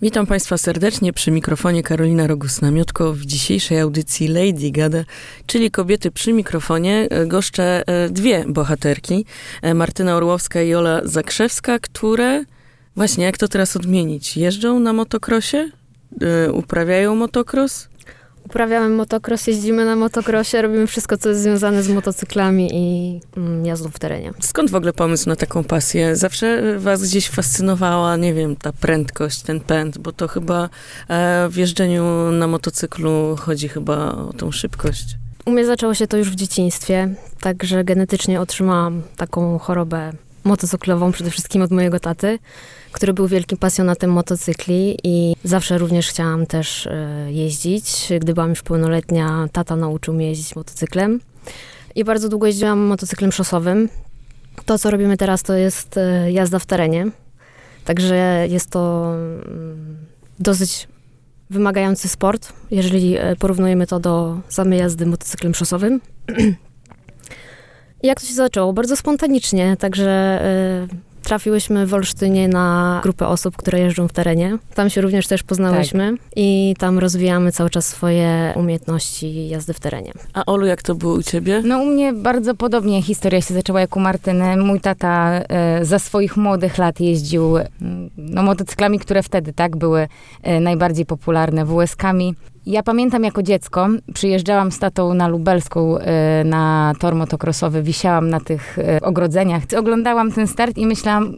Witam Państwa serdecznie przy mikrofonie Karolina Rogus-Namiotko. W dzisiejszej audycji Lady Gada, czyli Kobiety przy mikrofonie, goszczę dwie bohaterki, Martyna Orłowska i Ola Zakrzewska, które, właśnie jak to teraz odmienić, jeżdżą na motokrosie, uprawiają motocross? Uprawiamy motocross, jeździmy na motocrossie, robimy wszystko, co jest związane z motocyklami i jazdą w terenie. Skąd w ogóle pomysł na taką pasję? Zawsze was gdzieś fascynowała, nie wiem, ta prędkość, ten pęd, bo to chyba w jeżdżeniu na motocyklu chodzi chyba o tą szybkość. U mnie zaczęło się to już w dzieciństwie, także genetycznie otrzymałam taką chorobę motocyklową, przede wszystkim od mojego taty, który był wielkim pasjonatem motocykli i zawsze również chciałam też jeździć. Gdy byłam już pełnoletnia, tata nauczył mnie jeździć motocyklem i bardzo długo jeździłam motocyklem szosowym. To, co robimy teraz, to jest jazda w terenie, także jest to dosyć wymagający sport, jeżeli porównujemy to do samej jazdy motocyklem szosowym. Jak to się zaczęło? Bardzo spontanicznie, także trafiłyśmy w Olsztynie na grupę osób, które jeżdżą w terenie. Tam się również też poznałyśmy i tam rozwijamy cały czas swoje umiejętności jazdy w terenie. A Olu, jak to było u ciebie? No u mnie bardzo podobnie historia się zaczęła jak u Martyny. Mój tata za swoich młodych lat jeździł motocyklami, które wtedy były najbardziej popularne, WS-kami. Ja pamiętam jako dziecko, przyjeżdżałam z tatą na Lubelską na tor motocrossowy, wisiałam na tych ogrodzeniach, oglądałam ten start i myślałam,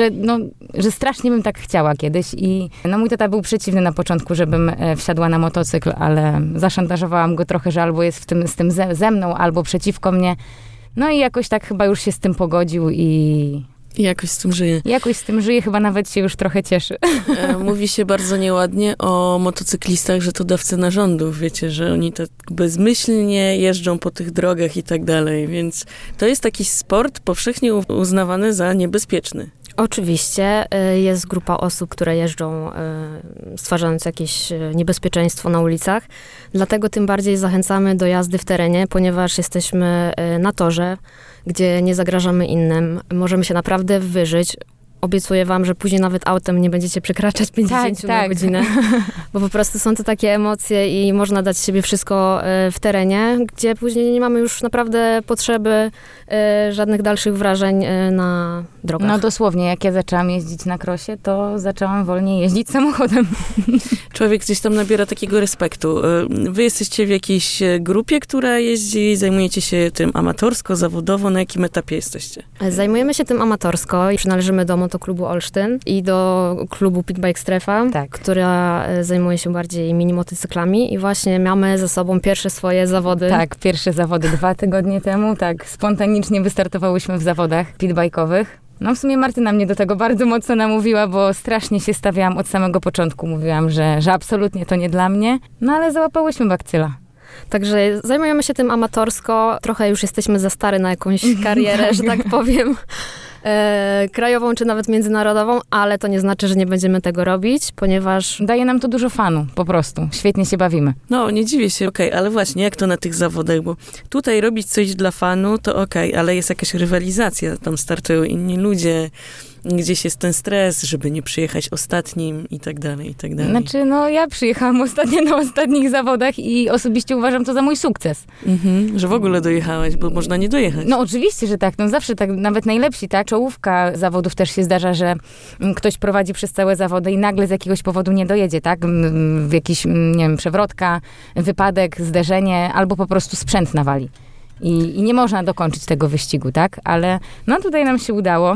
że strasznie bym tak chciała kiedyś i mój tata był przeciwny na początku, żebym wsiadła na motocykl, ale zaszantażowałam go trochę, że albo jest z tym ze mną, albo przeciwko mnie. No i jakoś tak chyba już się z tym pogodził i jakoś z tym żyje. Jakoś z tym żyje, chyba nawet się już trochę cieszy. Mówi się bardzo nieładnie o motocyklistach, że to dawcy narządów, wiecie, że oni tak bezmyślnie jeżdżą po tych drogach i tak dalej, więc to jest taki sport powszechnie uznawany za niebezpieczny. Oczywiście jest grupa osób, które jeżdżą stwarzając jakieś niebezpieczeństwo na ulicach, dlatego tym bardziej zachęcamy do jazdy w terenie, ponieważ jesteśmy na torze, gdzie nie zagrażamy innym, możemy się naprawdę wyżyć. Obiecuję wam, że później nawet autem nie będziecie przekraczać 50 na godzinę, bo po prostu są to takie emocje i można dać siebie wszystko w terenie, gdzie później nie mamy już naprawdę potrzeby żadnych dalszych wrażeń na drogach. No dosłownie, jak ja zaczęłam jeździć na krosie, to zaczęłam wolniej jeździć samochodem. Człowiek gdzieś tam nabiera takiego respektu. Wy jesteście w jakiejś grupie, która jeździ, zajmujecie się tym amatorsko, zawodowo, na jakim etapie jesteście? Zajmujemy się tym amatorsko i przynależymy do Motoklubu Olsztyn i do klubu Pitbike Strefa, która zajmuje się bardziej mini motocyklami i właśnie mamy ze sobą pierwsze swoje zawody. Tak, pierwsze zawody 2 tygodnie temu, spontanicznie wystartowałyśmy w zawodach pitbike'owych. No w sumie Martyna mnie do tego bardzo mocno namówiła, bo strasznie się stawiałam od samego początku. Mówiłam, że absolutnie to nie dla mnie, no ale załapałyśmy bakcyla. Także zajmujemy się tym amatorsko. Trochę już jesteśmy za stare na jakąś karierę, że tak powiem, krajową czy nawet międzynarodową, ale to nie znaczy, że nie będziemy tego robić, ponieważ daje nam to dużo fanu, po prostu. Świetnie się bawimy. No, nie dziwię się, ale właśnie, jak to na tych zawodach, bo tutaj robić coś dla fanu, to ale jest jakaś rywalizacja, tam startują inni ludzie, gdzieś jest ten stres, żeby nie przyjechać ostatnim i tak dalej, i tak dalej. Znaczy, ja przyjechałam ostatnio na ostatnich zawodach i osobiście uważam to za mój sukces. Że w ogóle dojechałaś, bo można nie dojechać. No oczywiście, że tak. Zawsze tak, nawet najlepsi, czołówka zawodów też się zdarza, że ktoś prowadzi przez całe zawody i nagle z jakiegoś powodu nie dojedzie, w jakiś, nie wiem, przewrotka, wypadek, zderzenie, albo po prostu sprzęt nawali. I nie można dokończyć tego wyścigu, Ale tutaj nam się udało.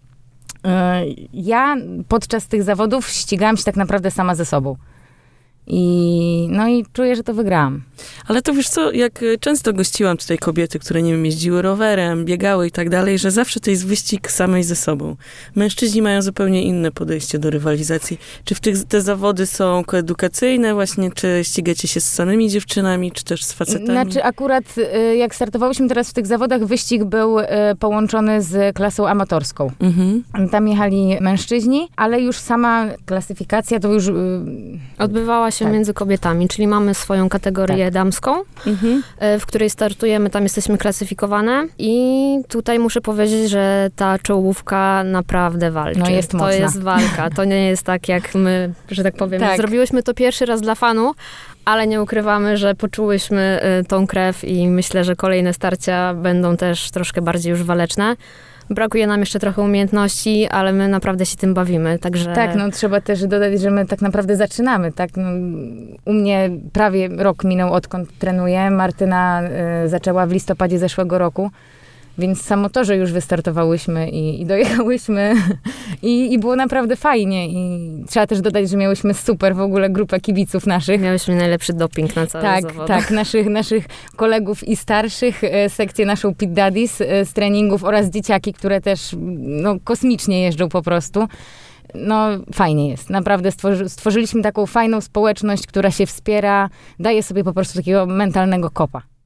Ja podczas tych zawodów ścigałam się tak naprawdę sama ze sobą. I czuję, że to wygrałam. Ale to wiesz co, jak często gościłam tutaj kobiety, które, nie wiem, jeździły rowerem, biegały i tak dalej, że zawsze to jest wyścig samej ze sobą. Mężczyźni mają zupełnie inne podejście do rywalizacji. Czy te zawody są koedukacyjne właśnie, czy ścigacie się z samymi dziewczynami, czy też z facetami? Znaczy akurat jak startowałyśmy teraz w tych zawodach, wyścig był połączony z klasą amatorską. Tam jechali mężczyźni, ale już sama klasyfikacja to już odbywała się między kobietami, czyli mamy swoją kategorię kategorię damską, w której startujemy, tam jesteśmy klasyfikowane i tutaj muszę powiedzieć, że ta czołówka naprawdę walczy. No jest mocna. To jest walka, to nie jest tak jak my, że tak powiem, zrobiłyśmy to pierwszy raz dla fanu, ale nie ukrywamy, że poczułyśmy tą krew i myślę, że kolejne starcia będą też troszkę bardziej już waleczne. Brakuje nam jeszcze trochę umiejętności, ale my naprawdę się tym bawimy, także... Tak, no trzeba też dodać, że my tak naprawdę zaczynamy, tak? No, u mnie prawie rok minął, odkąd trenuję. Martyna zaczęła w listopadzie zeszłego roku, więc samo to, że już wystartowałyśmy i dojechałyśmy i było naprawdę fajnie. I trzeba też dodać, że miałyśmy super w ogóle grupę kibiców naszych. Miałyśmy najlepszy doping na cały zawód. Tak, naszych kolegów i starszych, sekcję naszą Pit Daddies z treningów oraz dzieciaki, które też kosmicznie jeżdżą po prostu. No fajnie jest, naprawdę stworzyliśmy taką fajną społeczność, która się wspiera, daje sobie po prostu takiego mentalnego kopa.